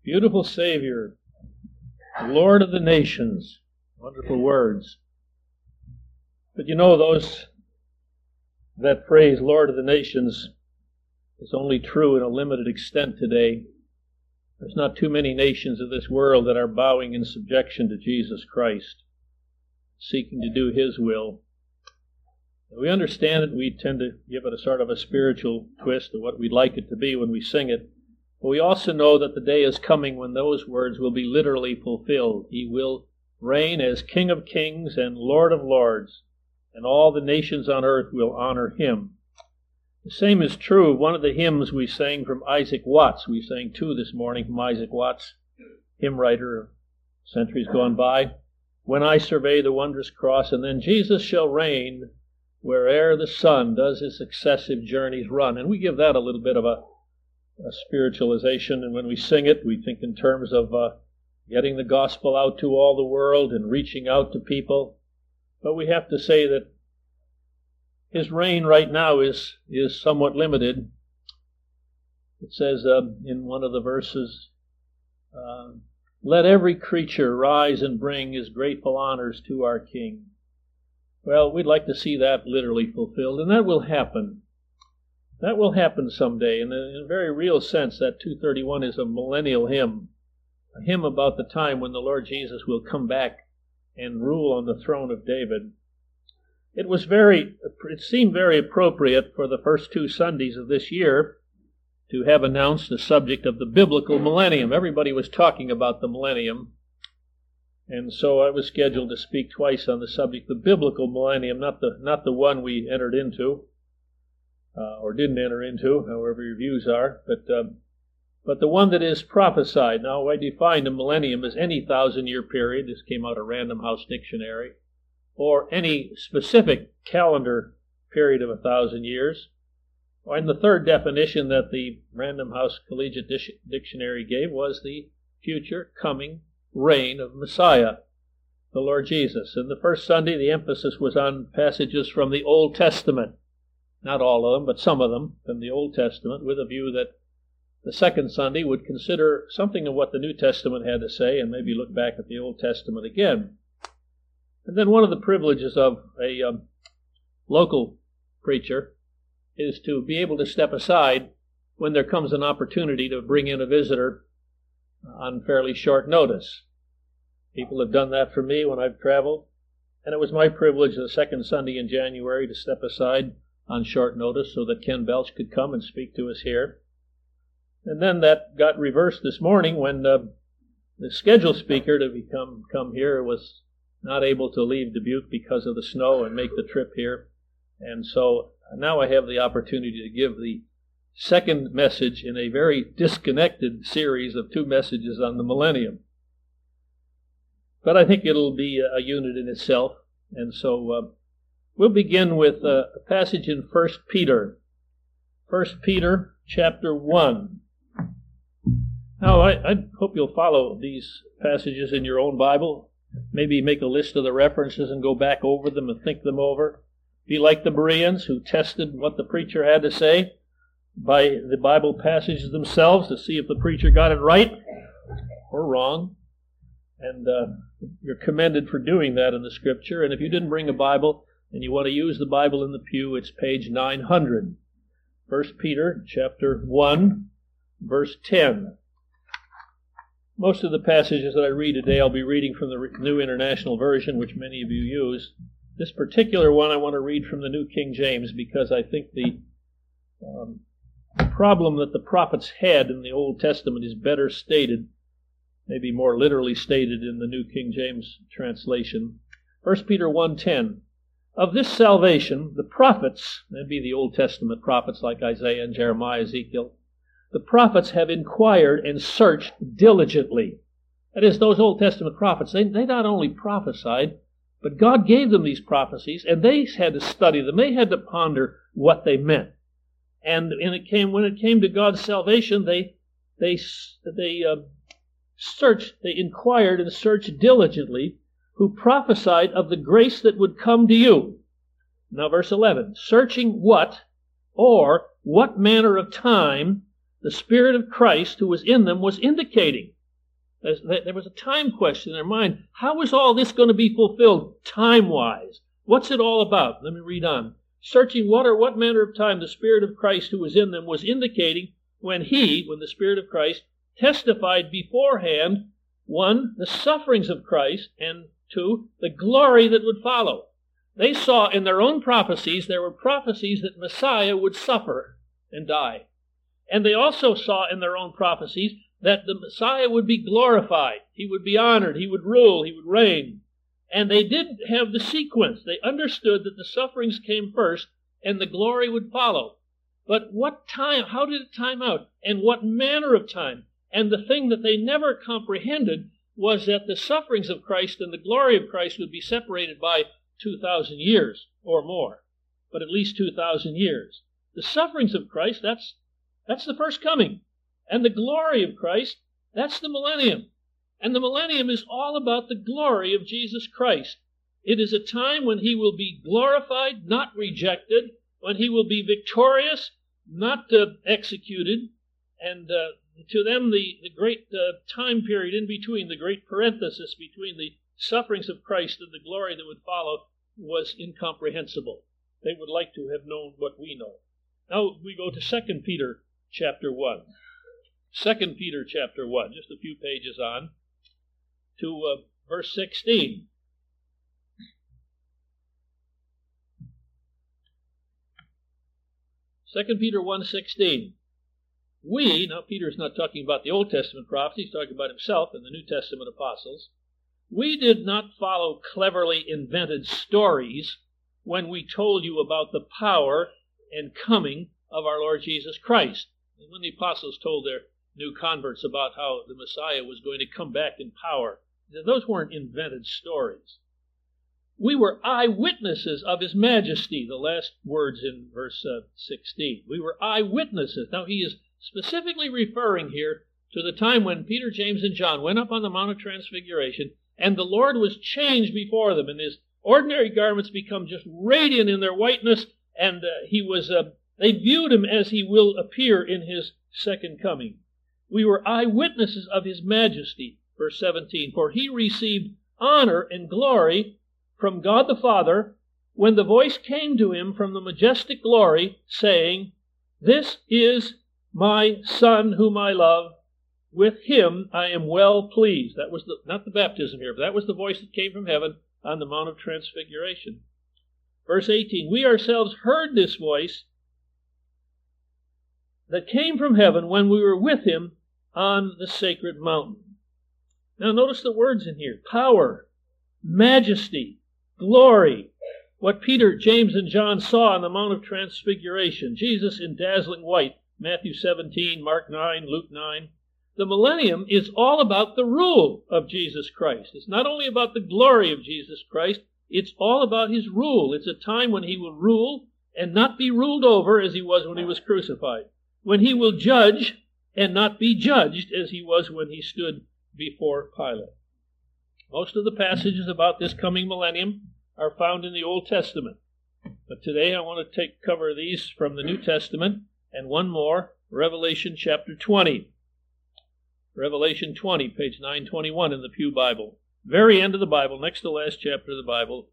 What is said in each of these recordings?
Beautiful Savior, Lord of the nations. Wonderful words. But you know, that phrase, Lord of the nations, is only true in a limited extent today. There's not too many nations of this world that are bowing in subjection to Jesus Christ, seeking to do His will. We understand it. We tend to give it a sort of a spiritual twist of what we'd like it to be when we sing it. But we also know that the day is coming when those words will be literally fulfilled. He will reign as King of kings and Lord of lords, and all the nations on earth will honor Him. The same is true of one of the hymns we sang from Isaac Watts. We sang two this morning from Isaac Watts, hymn writer, centuries gone by. When I survey the wondrous cross, and then Jesus shall reign where'er the sun does his successive journeys run. And we give that a little bit of a spiritualization, and when we sing it, we think in terms of getting the gospel out to all the world and reaching out to people. But we have to say that His reign right now is somewhat limited. It says in one of the verses, let every creature rise and bring his grateful honors to our King. Well, we'd like to see that literally fulfilled, and that will happen. That will happen someday. In a very real sense, that 231 is a millennial hymn, a hymn about the time when the Lord Jesus will come back and rule on the throne of David. It seemed very appropriate for the first two Sundays of this year to have announced the subject of the biblical millennium. Everybody was talking about the millennium, and so I was scheduled to speak twice on the subject, the biblical millennium, not the one we entered into, or didn't enter into, however your views are, but the one that is prophesied. Now, I define a millennium as any 1,000-year period. This came out of Random House Dictionary. Or any specific calendar period of 1,000 years. And the third definition that the Random House Collegiate Dictionary gave was the future coming reign of Messiah, the Lord Jesus. And the first Sunday, the emphasis was on passages from the Old Testament. Not all of them, but some of them from the Old Testament, with a view that the second Sunday would consider something of what the New Testament had to say and maybe look back at the Old Testament again. And then one of the privileges of a local preacher is to be able to step aside when there comes an opportunity to bring in a visitor on fairly short notice. People have done that for me when I've traveled, and it was my privilege the second Sunday in January to step aside on short notice so that Ken Belch could come and speak to us here. And then that got reversed this morning when the scheduled speaker to come here was not able to leave Dubuque because of the snow and make the trip here. And so now I have the opportunity to give the second message in a very disconnected series of two messages on the millennium. But I think it'll be a unit in itself. And so we'll begin with a passage in 1 Peter. 1 Peter chapter 1. Now, I hope you'll follow these passages in your own Bible. Maybe make a list of the references and go back over them and think them over. Be like the Bereans who tested what the preacher had to say by the Bible passages themselves to see if the preacher got it right or wrong. And you're commended for doing that in the Scripture. And if you didn't bring a Bible and you want to use the Bible in the pew, it's page 900. 1 Peter chapter 1, verse 10. Most of the passages that I read today, I'll be reading from the New International Version, which many of you use. This particular one I want to read from the New King James because I think the problem that the prophets had in the Old Testament is better stated, maybe more literally stated in the New King James translation. 1 Peter 1:10. Of this salvation, the prophets, that'd be the Old Testament prophets like Isaiah and Jeremiah, Ezekiel, the prophets have inquired and searched diligently. That is, those Old Testament prophets, they not only prophesied, but God gave them these prophecies, and they had to study them. They had to ponder what they meant. And when it came to God's salvation, they inquired and searched diligently, who prophesied of the grace that would come to you. Now, verse 11, searching what manner of time the Spirit of Christ who was in them was indicating. There was a time question in their mind. How is all this going to be fulfilled time-wise? What's it all about? Let me read on. Searching what manner of time the Spirit of Christ who was in them was indicating when the Spirit of Christ testified beforehand, 1, the sufferings of Christ, and 2, the glory that would follow. They saw in their own prophecies, there were prophecies that Messiah would suffer and die. And they also saw in their own prophecies that the Messiah would be glorified. He would be honored. He would rule. He would reign. And they did have the sequence. They understood that the sufferings came first and the glory would follow. But what time? How did it time out? And what manner of time? And the thing that they never comprehended was that the sufferings of Christ and the glory of Christ would be separated by 2,000 years or more, but at least 2,000 years. The sufferings of Christ, that's the first coming. And the glory of Christ, that's the millennium. And the millennium is all about the glory of Jesus Christ. It is a time when he will be glorified, not rejected, when he will be victorious, not executed, and to them the great time period in between, the great parenthesis between the sufferings of Christ and the glory that would follow was incomprehensible. They would like to have known what we know. Now we go to 2 Peter chapter 1. 2 Peter chapter 1, just a few pages on, to verse 16. Second Peter 1:16. Now Peter's not talking about the Old Testament prophets, he's talking about himself and the New Testament apostles. We did not follow cleverly invented stories when we told you about the power and coming of our Lord Jesus Christ. And when the apostles told their new converts about how the Messiah was going to come back in power, those weren't invented stories. We were eyewitnesses of his majesty, the last words in verse 16. We were eyewitnesses. Now he is specifically referring here to the time when Peter, James, and John went up on the Mount of Transfiguration, and the Lord was changed before them, and his ordinary garments become just radiant in their whiteness, and they viewed him as he will appear in his second coming. We were eyewitnesses of his majesty, verse 17, for he received honor and glory from God the Father when the voice came to him from the majestic glory, saying, "This is my Son whom I love. With him I am well pleased." That was not the baptism here, but that was the voice that came from heaven on the Mount of Transfiguration. Verse 18, we ourselves heard this voice that came from heaven when we were with him on the sacred mountain. Now notice the words in here: power, majesty, glory. What Peter, James, and John saw on the Mount of Transfiguration. Jesus in dazzling white, Matthew 17, Mark 9, Luke 9. The millennium is all about the rule of Jesus Christ. It's not only about the glory of Jesus Christ, it's all about his rule. It's a time when he will rule and not be ruled over as he was when he was crucified. When he will judge and not be judged as he was when he stood before Pilate. Most of the passages about this coming millennium are found in the Old Testament. But today I want to cover these from the New Testament and one more, Revelation chapter 20. Revelation 20, page 921 in the Pew Bible. Very end of the Bible, next to the last chapter of the Bible.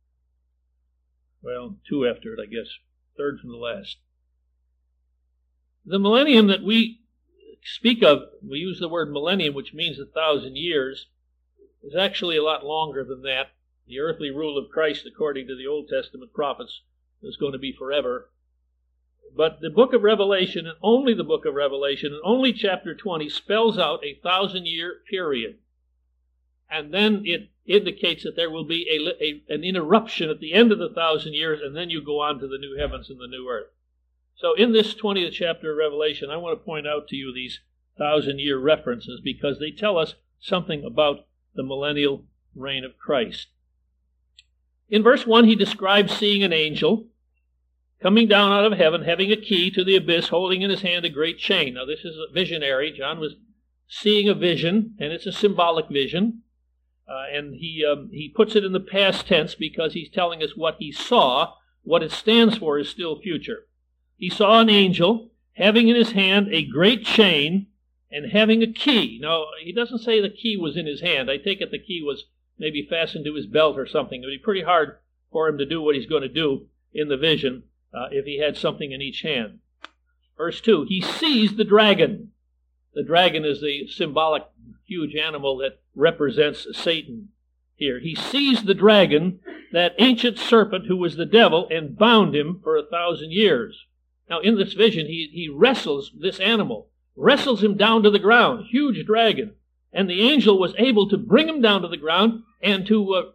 Well, two after it, I guess. Third from the last. The millennium that we speak of, we use the word millennium, which means 1,000 years, is actually a lot longer than that. The earthly rule of Christ, according to the Old Testament prophets, is going to be forever. But the book of Revelation, and only the book of Revelation, and only chapter 20, spells out a 1,000-year period. And then it indicates that there will be an interruption at the end of the 1,000 years, and then you go on to the new heavens and the new earth. So in this 20th chapter of Revelation, I want to point out to you these 1,000-year references because they tell us something about the millennial reign of Christ. In verse 1, he describes seeing an angel coming down out of heaven, having a key to the abyss, holding in his hand a great chain. Now this is a visionary. John was seeing a vision, and it's a symbolic vision. And he puts it in the past tense because he's telling us what he saw. What it stands for is still future. He saw an angel having in his hand a great chain, and having a key. Now, he doesn't say the key was in his hand. I take it the key was maybe fastened to his belt or something. It would be pretty hard for him to do what he's going to do in the vision if he had something in each hand. Verse 2, he sees the dragon. The dragon is the symbolic huge animal that represents Satan here. He sees the dragon, that ancient serpent who was the devil, and bound him for 1,000 years. Now, in this vision, he wrestles this animal, wrestles him down to the ground, huge dragon. And the angel was able to bring him down to the ground and to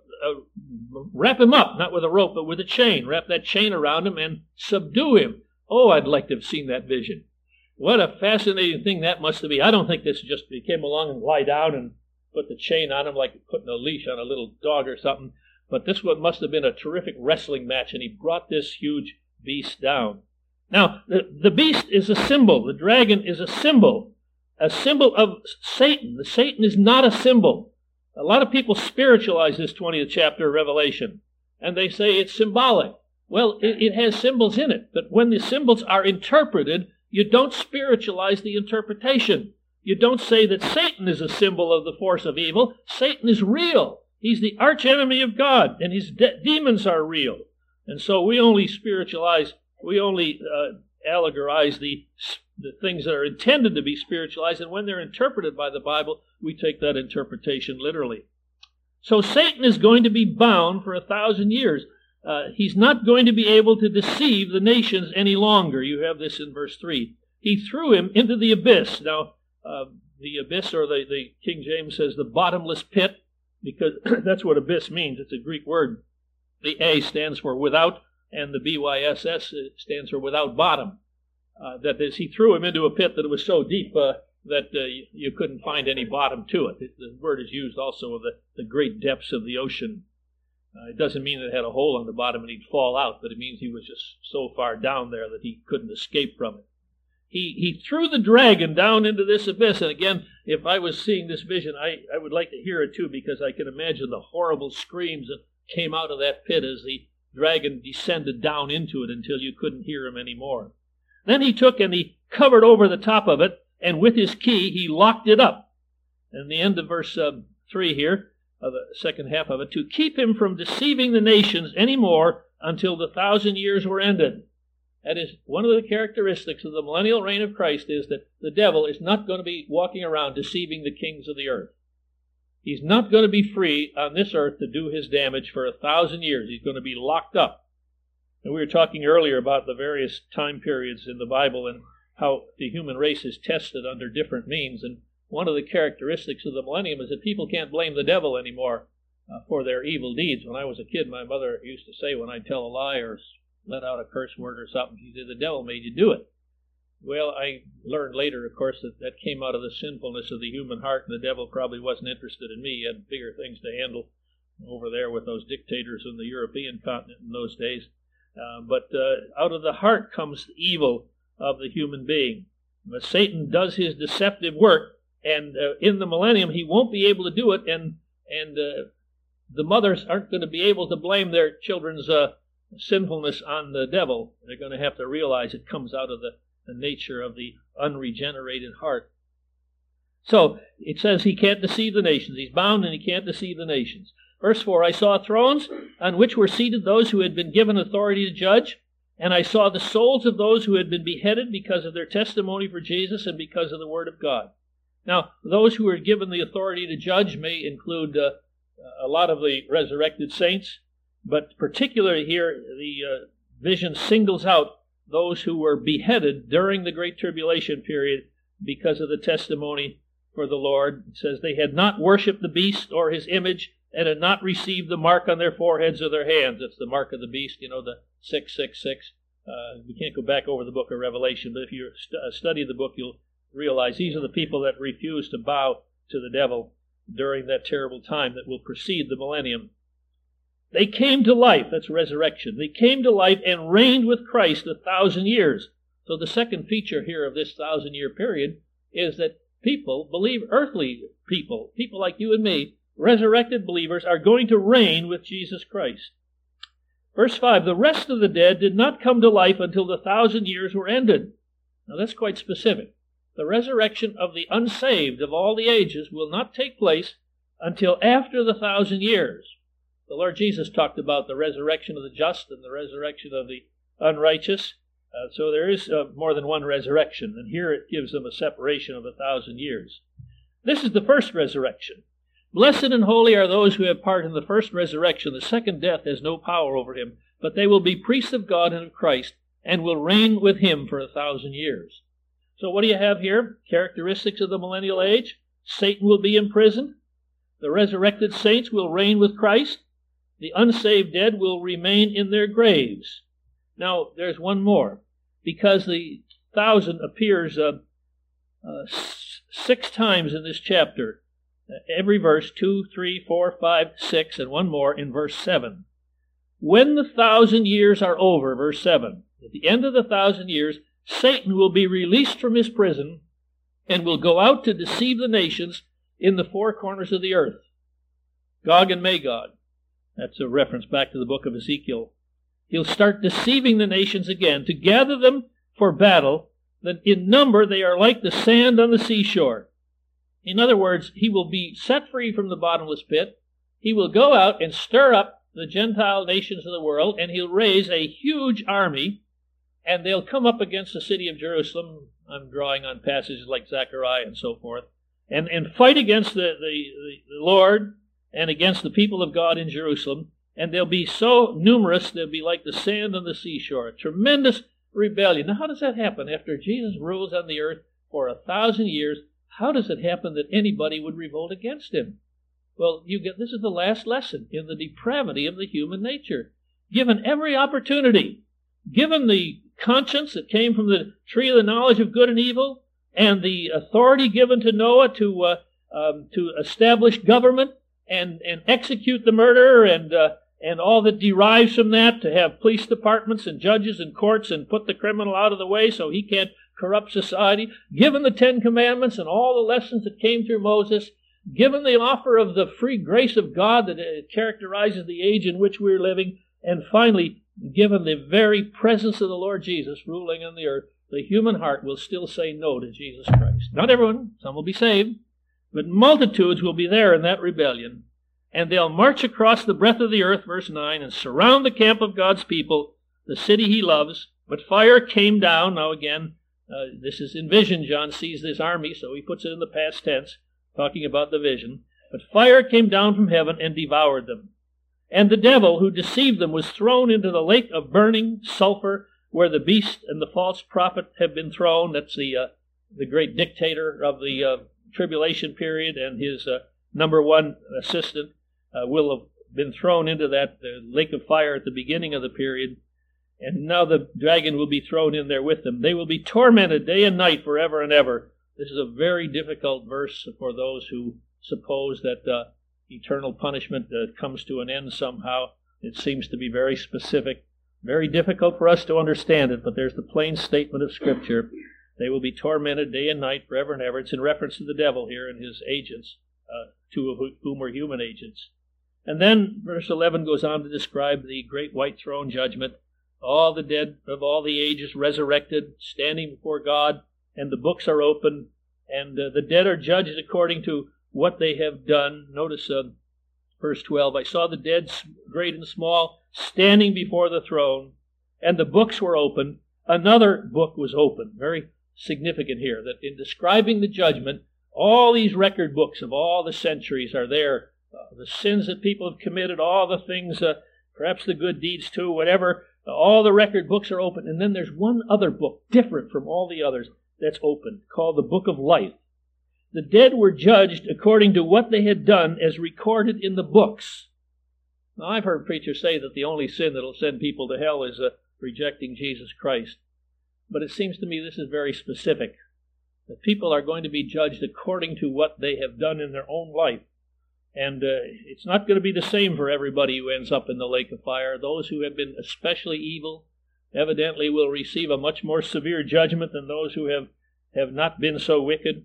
wrap him up, not with a rope, but with a chain, wrap that chain around him and subdue him. Oh, I'd like to have seen that vision. What a fascinating thing that must have been. I don't think this just he came along and lie down and put the chain on him like putting a leash on a little dog or something. But this one must have been a terrific wrestling match, and he brought this huge beast down. Now, the beast is a symbol. The dragon is a symbol of Satan. The Satan is not a symbol. A lot of people spiritualize this 20th chapter of Revelation, and they say it's symbolic. Well, it has symbols in it, but when the symbols are interpreted, you don't spiritualize the interpretation. You don't say that Satan is a symbol of the force of evil. Satan is real. He's the archenemy of God, and his demons are real. And so we only spiritualize, we only allegorize the things that are intended to be spiritualized, and when they're interpreted by the Bible, we take that interpretation literally. So Satan is going to be bound for 1,000 years. He's not going to be able to deceive the nations any longer. You have this in verse 3. He threw him into the abyss. Now, the abyss, or the King James says the bottomless pit, because that's what abyss means. It's a Greek word. The A stands for without, and the BYSS stands for without bottom. That is, he threw him into a pit that was so deep that you couldn't find any bottom to it. The word is used also of the great depths of the ocean. It doesn't mean it had a hole on the bottom and he'd fall out, but it means he was just so far down there that he couldn't escape from it. He threw the dragon down into this abyss, and again, if I was seeing this vision, I would like to hear it too, because I can imagine the horrible screams that came out of that pit as the dragon descended down into it until you couldn't hear him anymore. Then he took and he covered over the top of it, and with his key he locked it up. And the end of verse 3 here, of the second half of it, to keep him from deceiving the nations any more until the 1,000 years were ended. That is, one of the characteristics of the millennial reign of Christ is that the devil is not going to be walking around deceiving the kings of the earth. He's not going to be free on this earth to do his damage for 1,000 years. He's going to be locked up. And we were talking earlier about the various time periods in the Bible and how the human race is tested under different means. And one of the characteristics of the millennium is that people can't blame the devil anymore for their evil deeds. When I was a kid, my mother used to say when I'd tell a lie or let out a curse word or something, she said, the devil made you do it. Well, I learned later, of course, that came out of the sinfulness of the human heart, and the devil probably wasn't interested in me. He had bigger things to handle over there with those dictators in the European continent in those days. But out of the heart comes the evil of the human being. But Satan does his deceptive work, and in the millennium he won't be able to do it, and the mothers aren't going to be able to blame their children's sinfulness on the devil. They're going to have to realize it comes out of the nature of the unregenerated heart. So it says he can't deceive the nations. He's bound and he can't deceive the nations. Verse 4, I saw thrones on which were seated those who had been given authority to judge, and I saw the souls of those who had been beheaded because of their testimony for Jesus and because of the word of God. Now, those who were given the authority to judge may include a lot of the resurrected saints, but particularly here the vision singles out those who were beheaded during the Great Tribulation period because of the testimony for the Lord. It says they had not worshipped the beast or his image and had not received the mark on their foreheads or their hands. That's the mark of the beast, the 666. We can't go back over the book of Revelation, but if you study the book, you'll realize these are the people that refuse to bow to the devil during that terrible time that will precede the millennium. They came to life. That's resurrection. They came to life and reigned with Christ 1,000 years. So the second feature here of this 1,000-year period is that people, earthly people like you and me, resurrected believers, are going to reign with Jesus Christ. Verse 5, the rest of the dead did not come to life until the 1,000 years were ended. Now that's quite specific. The resurrection of the unsaved of all the ages will not take place until after the 1,000 years. The Lord Jesus talked about the resurrection of the just and the resurrection of the unrighteous. So there is more than one resurrection, and here it gives them a separation of 1,000 years. This is the first resurrection. Blessed and holy are those who have part in the first resurrection. The second death has no power over him, but they will be priests of God and of Christ, and will reign with him for 1,000 years. So what do you have here? Characteristics of the millennial age. Satan will be imprisoned. The resurrected saints will reign with Christ. The unsaved dead will remain in their graves. Now, there's one more. Because the 1,000 appears 6 times in this chapter. Every verse, 2, 3, 4, 5, 6, and one more in verse 7. When the 1,000 years are over, verse 7, at the end of the 1,000 years, Satan will be released from his prison and will go out to deceive the nations in the 4 corners of the earth. Gog and Magog. That's a reference back to the book of Ezekiel. He'll start deceiving the nations again to gather them for battle, that in number they are like the sand on the seashore. In other words, he will be set free from the bottomless pit. He will go out and stir up the Gentile nations of the world, and he'll raise a huge army, and they'll come up against the city of Jerusalem. I'm drawing on passages like Zechariah and so forth, and fight against the Lord and against the people of God in Jerusalem. And they'll be so numerous, they'll be like the sand on the seashore. A tremendous rebellion. Now, how does that happen? After Jesus rules on the earth for 1,000 years, how does it happen that anybody would revolt against him? Well, this is the last lesson in the depravity of the human nature. Given every opportunity, given the conscience that came from the tree of the knowledge of good and evil, and the authority given to Noah to establish government and execute the murderer, and all that derives from that, to have police departments and judges and courts and put the criminal out of the way so he can't corrupt society, given the 10 Commandments and all the lessons that came through Moses, given the offer of the free grace of God that characterizes the age in which we're living, and finally, given the very presence of the Lord Jesus ruling on the earth, the human heart will still say no to Jesus Christ. Not everyone, some will be saved, but multitudes will be there in that rebellion, and they'll march across the breadth of the earth, verse 9, and surround the camp of God's people, the city he loves. But fire came down. Now again, this is in vision. John sees this army, so he puts it in the past tense, talking about the vision. But fire came down from heaven and devoured them. And the devil who deceived them was thrown into the lake of burning sulfur, where the beast and the false prophet have been thrown. That's the great dictator of the tribulation period, and his number one assistant will have been thrown into that lake of fire at the beginning of the period. And now the dragon will be thrown in there with them. They will be tormented day and night forever and ever. This is a very difficult verse for those who suppose that eternal punishment comes to an end somehow. It seems to be very specific. Very difficult for us to understand it, but there's the plain statement of Scripture. They will be tormented day and night forever and ever. It's in reference to the devil here and his agents, two of whom were human agents. And then verse 11 goes on to describe the great white throne judgment. All the dead of all the ages resurrected, standing before God, and the books are open, and the dead are judged according to what they have done. Notice verse 12, I saw the dead, great and small, standing before the throne, and the books were open. Another book was open. Very significant here, that in describing the judgment, all these record books of all the centuries are there. The sins that people have committed, all the things, perhaps the good deeds too, whatever, all the record books are open. And then there's one other book, different from all the others, that's open, called the Book of Life. The dead were judged according to what they had done as recorded in the books. Now, I've heard preachers say that the only sin that will send people to hell is rejecting Jesus Christ. But it seems to me this is very specific, that people are going to be judged according to what they have done in their own life. And it's not going to be the same for everybody who ends up in the lake of fire. Those who have been especially evil evidently will receive a much more severe judgment than those who have not been so wicked.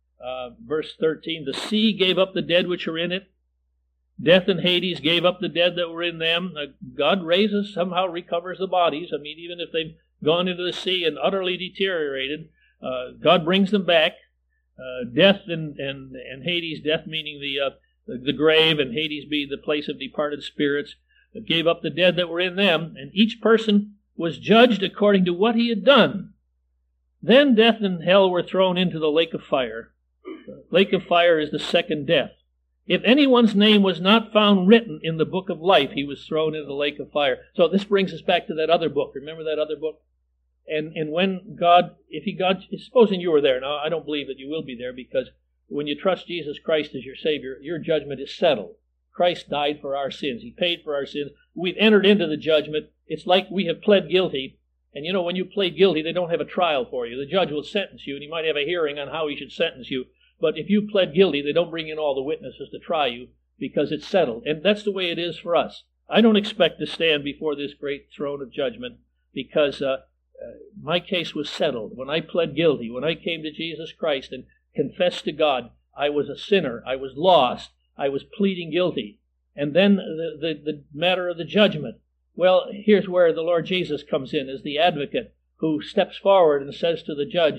Verse 13, the sea gave up the dead which are in it. Death and Hades gave up the dead that were in them. God raises, somehow recovers the bodies. I mean, even if they've gone into the sea and utterly deteriorated, God brings them back. Death and Hades, death meaning the grave, and Hades being the place of departed spirits, that gave up the dead that were in them, and each person was judged according to what he had done. Then death and hell were thrown into the lake of fire. The lake of fire is the second death. If anyone's name was not found written in the book of life, he was thrown into the lake of fire. So this brings us back to that other book. Remember that other book? And when God, supposing you were there, now I don't believe that you will be there, because when you trust Jesus Christ as your Savior, your judgment is settled. Christ died for our sins. He paid for our sins. We've entered into the judgment. It's like we have pled guilty. And you know, when you plead guilty, they don't have a trial for you. The judge will sentence you, and he might have a hearing on how he should sentence you. But if you pled guilty, they don't bring in all the witnesses to try you, because it's settled. And that's the way it is for us. I don't expect to stand before this great throne of judgment, because my case was settled. When I pled guilty, when I came to Jesus Christ and confessed to God, I was a sinner, I was lost, I was pleading guilty. And then the matter of the judgment. Well, here's where the Lord Jesus comes in as the advocate, who steps forward and says to the judge,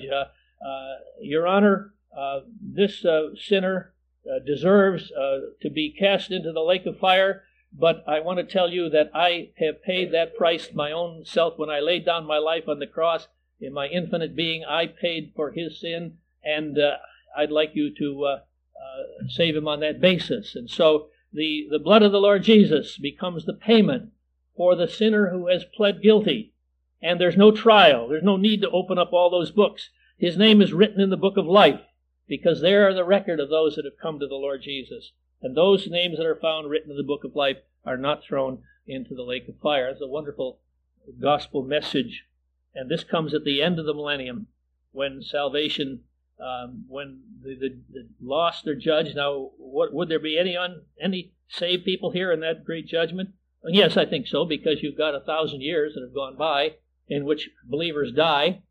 Your Honor, this sinner deserves to be cast into the lake of fire, but I want to tell you that I have paid that price my own self when I laid down my life on the cross. In my infinite being, I paid for his sin, and I'd like you to save him on that basis. And so the blood of the Lord Jesus becomes the payment for the sinner who has pled guilty. And there's no trial. There's no need to open up all those books. His name is written in the book of life, because there are the record of those that have come to the Lord Jesus. And those names that are found written in the book of life are not thrown into the lake of fire. It's a wonderful gospel message. And this comes at the end of the millennium, when salvation, when the lost are judged. Now, would there be any saved people here in that great judgment? Yes, I think so, because you've got 1,000 years that have gone by in which believers die.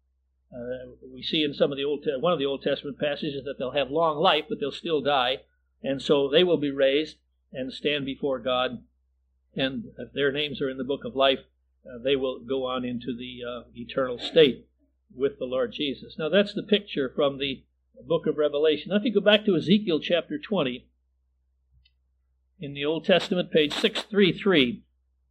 We see in some of one of the Old Testament passages that they'll have long life, but they'll still die. And so they will be raised and stand before God. And if their names are in the book of life, they will go on into the eternal state with the Lord Jesus. Now that's the picture from the book of Revelation. Now if you go back to Ezekiel chapter 20, in the Old Testament, page 633,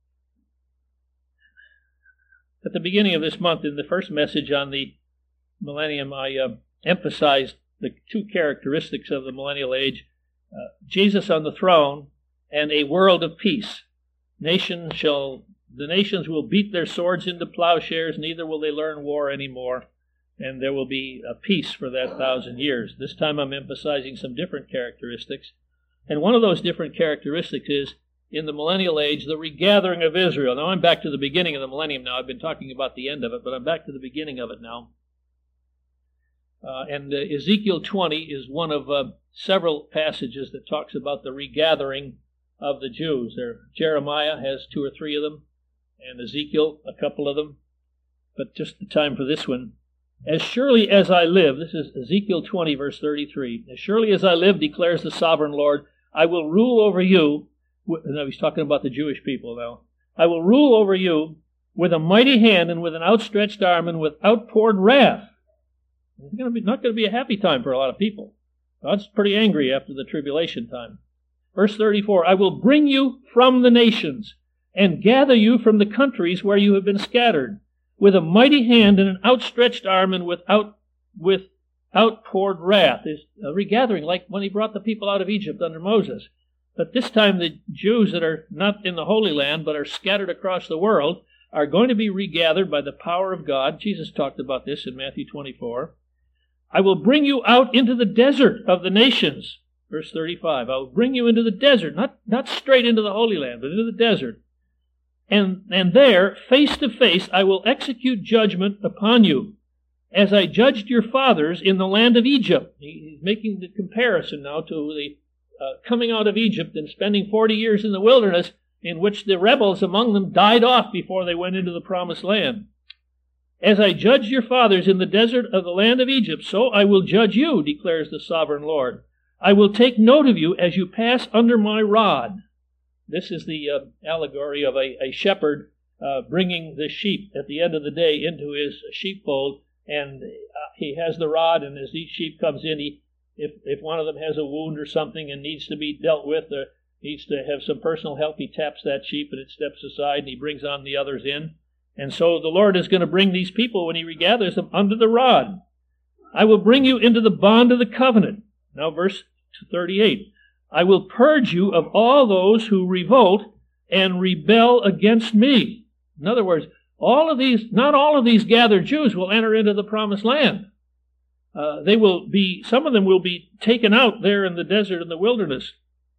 at the beginning of this month, in the first message on the millennium, I emphasized the two characteristics of the millennial age: Jesus on the throne and a world of peace. The nations will beat their swords into plowshares, neither will they learn war anymore, and there will be a peace for that 1,000 years. This time I'm emphasizing some different characteristics. And one of those different characteristics is, in the millennial age, the regathering of Israel. Now I'm back to the beginning of the millennium now. I've been talking about the end of it, but I'm back to the beginning of it now. And Ezekiel 20 is one of several passages that talks about the regathering of the Jews. Jeremiah has 2 or 3 of them, and Ezekiel a couple of them. But just the time for this one. As surely as I live, this is Ezekiel 20, verse 33. As surely as I live, declares the sovereign Lord, I will rule over you. Now he's talking about the Jewish people now. I will rule over you with a mighty hand and with an outstretched arm and with outpoured wrath. It's not going to be a happy time for a lot of people. God's pretty angry after the tribulation time. Verse 34, I will bring you from the nations and gather you from the countries where you have been scattered, with a mighty hand and an outstretched arm and with outpoured wrath. There's a regathering like when he brought the people out of Egypt under Moses. But this time the Jews that are not in the Holy Land but are scattered across the world are going to be regathered by the power of God. Jesus talked about this in Matthew 24. I will bring you out into the desert of the nations. Verse 35, I will bring you into the desert, not straight into the Holy Land, but into the desert. And there, face to face, I will execute judgment upon you, as I judged your fathers in the land of Egypt. He's making the comparison now to the coming out of Egypt and spending 40 years in the wilderness, in which the rebels among them died off before they went into the promised land. As I judged your fathers in the desert of the land of Egypt, so I will judge you, declares the sovereign Lord. I will take note of you as you pass under my rod. This is the allegory of a shepherd bringing the sheep at the end of the day into his sheepfold, and he has the rod, and as each sheep comes in, if one of them has a wound or something and needs to be dealt with, needs to have some personal help, he taps that sheep and it steps aside and he brings on the others in. And so the Lord is going to bring these people, when he regathers them, under the rod. I will bring you into the bond of the covenant. Now verse 38. I will purge you of all those who revolt and rebel against me. In other words, not all of these gathered Jews will enter into the promised land. Some of them will be taken out there in the desert and the wilderness.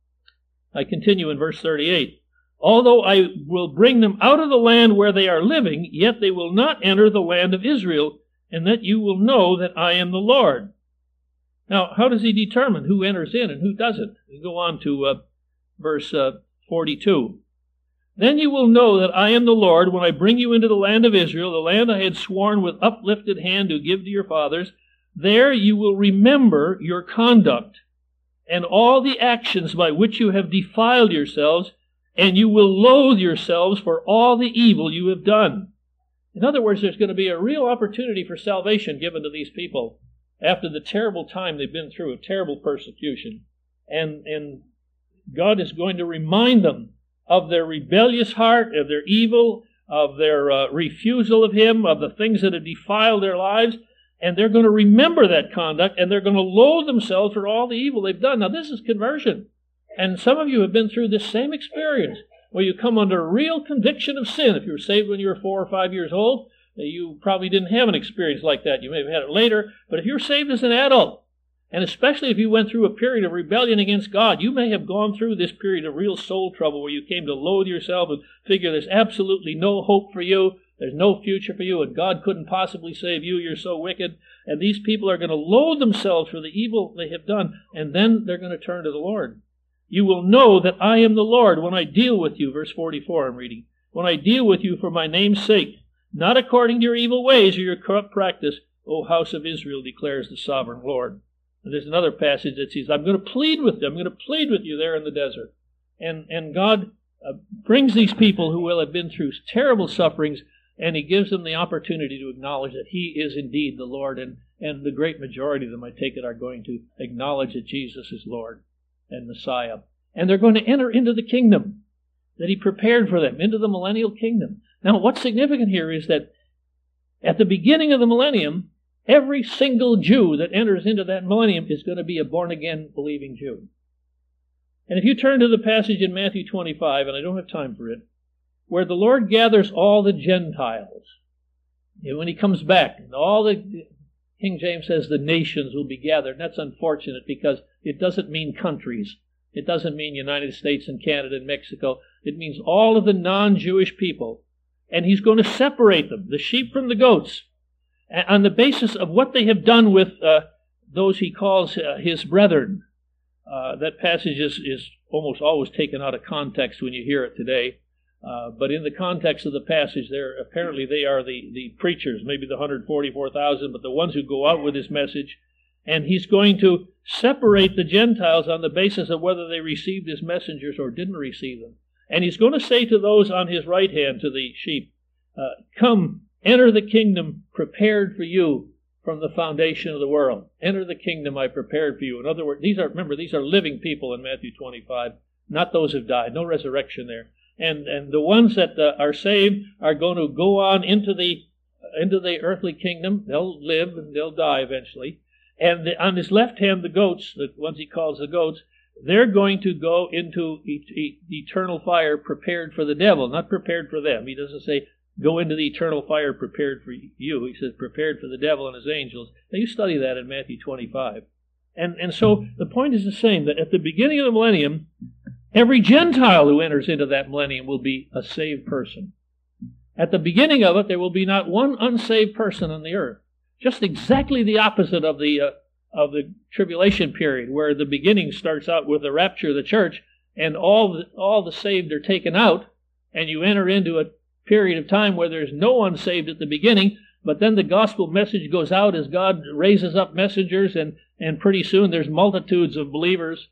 I continue in verse 38. Although I will bring them out of the land where they are living, yet they will not enter the land of Israel, and that you will know that I am the Lord. Now, how does he determine who enters in and who doesn't? We go on to verse 42. Then you will know that I am the Lord when I bring you into the land of Israel, the land I had sworn with uplifted hand to give to your fathers. There you will remember your conduct and all the actions by which you have defiled yourselves, and you will loathe yourselves for all the evil you have done. In other words, there's going to be a real opportunity for salvation given to these people after the terrible time they've been through, a terrible persecution. And God is going to remind them of their rebellious heart, of their evil, of their refusal of him, of the things that have defiled their lives. And they're going to remember that conduct, and they're going to loathe themselves for all the evil they've done. Now, this is conversion. And some of you have been through this same experience, where you come under real conviction of sin. If you were saved when you were 4 or 5 years old, you probably didn't have an experience like that. You may have had it later. But if you're saved as an adult, and especially if you went through a period of rebellion against God, you may have gone through this period of real soul trouble where you came to loathe yourself and figure there's absolutely no hope for you. There's no future for you, and God couldn't possibly save you. You're so wicked. And these people are going to loathe themselves for the evil they have done, and then they're going to turn to the Lord. You will know that I am the Lord when I deal with you, verse 44 I'm reading, when I deal with you for my name's sake, not according to your evil ways or your corrupt practice, O house of Israel, declares the sovereign Lord. And there's another passage that says, I'm going to plead with them. I'm going to plead with you there in the desert. And God brings these people who will have been through terrible sufferings, and he gives them the opportunity to acknowledge that he is indeed the Lord. And the great majority of them, I take it, are going to acknowledge that Jesus is Lord and Messiah. And they're going to enter into the kingdom that he prepared for them, into the millennial kingdom. Now, what's significant here is that at the beginning of the millennium, every single Jew that enters into that millennium is going to be a born-again believing Jew. And if you turn to the passage in Matthew 25, and I don't have time for it, where the Lord gathers all the Gentiles, and when he comes back, and all the, King James says the nations will be gathered. And that's unfortunate because it doesn't mean countries. It doesn't mean United States and Canada and Mexico. It means all of the non-Jewish people. And he's going to separate them, the sheep from the goats, on the basis of what they have done with those he calls his brethren. That passage is almost always taken out of context when you hear it today. But in the context of the passage, apparently they are the preachers, maybe the 144,000, but the ones who go out with his message. And he's going to separate the Gentiles on the basis of whether they received his messengers or didn't receive them. And he's going to say to those on his right hand, to the sheep, come, enter the kingdom prepared for you from the foundation of the world. Enter the kingdom I prepared for you. In other words, these are living people in Matthew 25, not those who've died. No resurrection there. And the ones that are saved are going to go on into the earthly kingdom. They'll live and they'll die eventually. And on his left hand, the goats, the ones he calls the goats, they're going to go into eternal fire prepared for the devil, not prepared for them. He doesn't say, go into the eternal fire prepared for you. He says, prepared for the devil and his angels. Now, you study that in Matthew 25. And so the point is the same, that at the beginning of the millennium, every Gentile who enters into that millennium will be a saved person. At the beginning of it, there will be not one unsaved person on the earth. Just exactly the opposite of the tribulation period, where the beginning starts out with the rapture of the church, and all the saved are taken out, and you enter into a period of time where there's no one saved at the beginning, but then the gospel message goes out as God raises up messengers, and pretty soon there's multitudes of believers,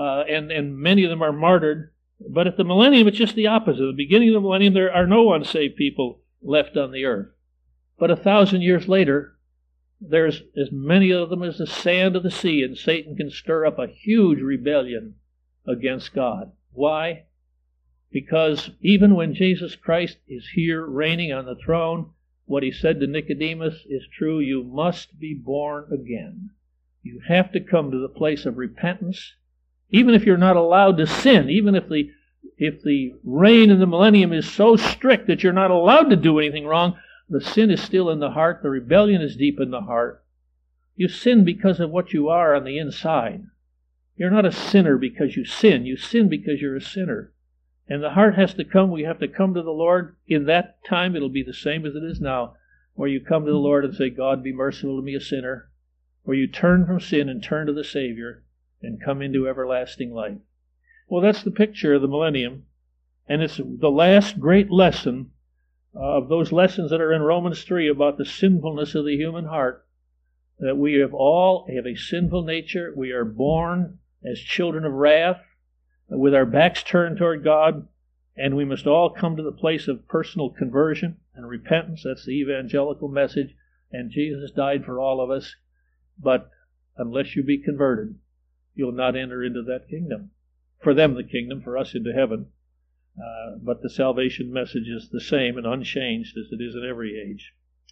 and many of them are martyred. But at the millennium, it's just the opposite. At the beginning of the millennium, there are no unsaved people left on the earth. But 1,000 years later, there's as many of them as the sand of the sea, and Satan can stir up a huge rebellion against God. Why? Because even when Jesus Christ is here reigning on the throne, what he said to Nicodemus is true. You must be born again. You have to come to the place of repentance. Even if you're not allowed to sin, even if the reign in the millennium is so strict that you're not allowed to do anything wrong, the sin is still in the heart. The rebellion is deep in the heart. You sin because of what you are on the inside. You're not a sinner because you sin. You sin because you're a sinner. And the heart has to come. We have to come to the Lord. In that time, it'll be the same as it is now, where you come to the Lord and say, God, be merciful to me, a sinner. Where you turn from sin and turn to the Savior and come into everlasting life. Well, that's the picture of the millennium. And it's the last great lesson of those lessons that are in Romans 3 about the sinfulness of the human heart. That we have a sinful nature. We are born as children of wrath, with our backs turned toward God, and we must all come to the place of personal conversion and repentance. That's the evangelical message, and Jesus died for all of us. But unless you be converted, you'll not enter into that kingdom. For them the kingdom, for us into heaven. But the salvation message is the same and unchanged as it is in every age.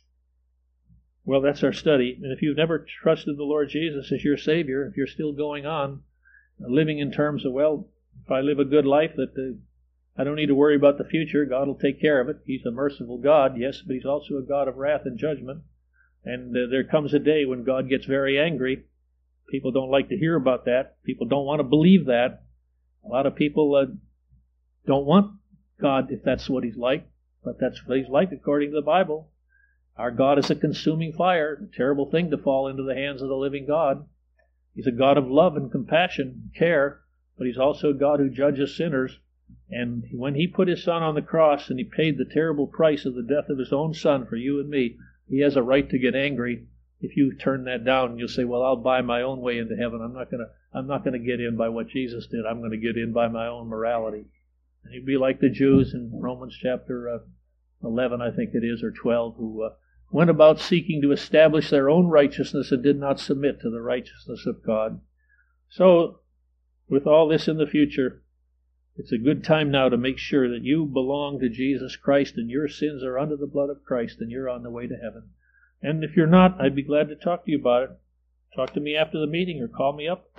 Well, that's our study. And if you've never trusted the Lord Jesus as your Savior, if you're still going on, living in terms of, well, if I live a good life, that I don't need to worry about the future, God will take care of it. He's a merciful God, yes, but He's also a God of wrath and judgment. And there comes a day when God gets very angry. People don't like to hear about that. People don't want to believe that. A lot of people don't want God if that's what He's like, but that's what He's like according to the Bible. Our God is a consuming fire, a terrible thing to fall into the hands of the living God. He's a God of love and compassion and care, but He's also a God who judges sinners. And when He put His Son on the cross and He paid the terrible price of the death of His own Son for you and me, He has a right to get angry if you turn that down and you'll say, well, I'll buy my own way into heaven. I'm not going to get in by what Jesus did. I'm going to get in by my own morality. And you'd be like the Jews in Romans chapter 11, I think it is, or 12, who went about seeking to establish their own righteousness and did not submit to the righteousness of God. So, with all this in the future, it's a good time now to make sure that you belong to Jesus Christ and your sins are under the blood of Christ and you're on the way to heaven. And if you're not, I'd be glad to talk to you about it. Talk to me after the meeting or call me up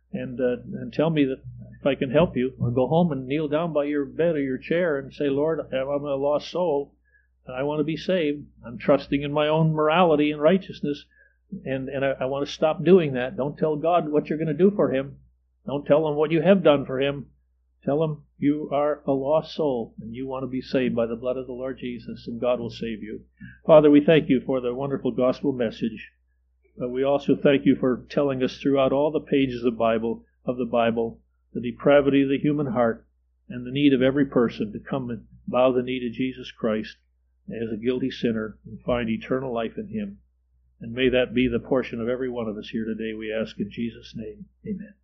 and tell me that if I can help you, or go home and kneel down by your bed or your chair and say, Lord, I'm a lost soul and I want to be saved. I'm trusting in my own morality and righteousness, and I want to stop doing that. Don't tell God what you're going to do for Him. Don't tell Him what you have done for Him. Tell Him you are a lost soul and you want to be saved by the blood of the Lord Jesus, and God will save you. Father, we thank you for the wonderful gospel message. But we also thank you for telling us throughout all the pages of the Bible, the depravity of the human heart and the need of every person to come and bow the knee to Jesus Christ as a guilty sinner and find eternal life in Him. And may that be the portion of every one of us here today, we ask in Jesus' name. Amen.